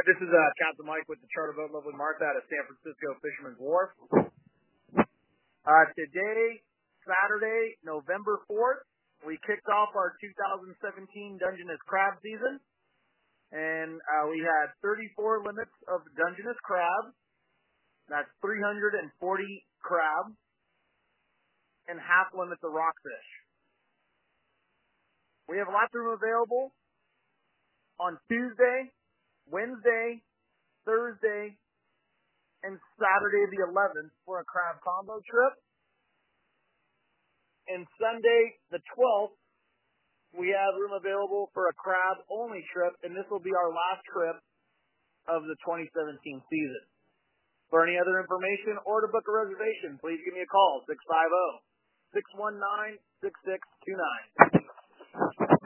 This is Captain Mike with the charter boat Lovely Martha out of San Francisco Fisherman's Wharf. Today, Saturday, November 4th, we kicked off our 2017 Dungeness crab season, and we had 34 limits of Dungeness crab. That's 340 crab, and half limits of rockfish. We have a lot of room available on Tuesday, Wednesday, Thursday, and Saturday the 11th for a crab combo trip. And Sunday the 12th, we have room available for a crab-only trip, and this will be our last trip of the 2017 season. For any other information or to book a reservation, please give me a call, 650-619-6629.